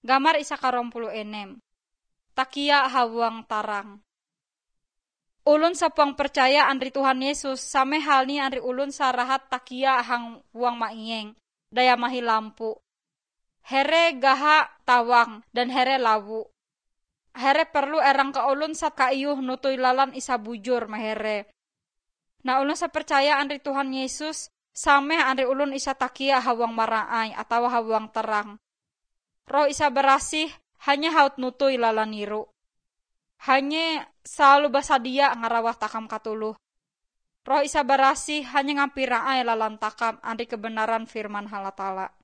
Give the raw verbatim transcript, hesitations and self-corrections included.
Gambar isa karong puluh enem. Takia hawang tarang. Ulun sapuang percaya andri Tuhan Yesus same halni andri ulun sarahat takia hang huang maingeng. Daya mahi lampu. Here gaha tawang dan here lawu. Here perlu erang ka ulun sa kaiyuh nutoy lalan isa bujur mahere. Na ulun sa percaya andri Tuhan Yesus same andri ulun isa takia hawang maraay atau hawang terang. Roh isa berasih hanya haut nutoy lalaniru. Hanya selalu basadia ngarawah takam katuluh. Roh isa berasih hanya ngampiraay lalan takam andri kebenaran firman halatala.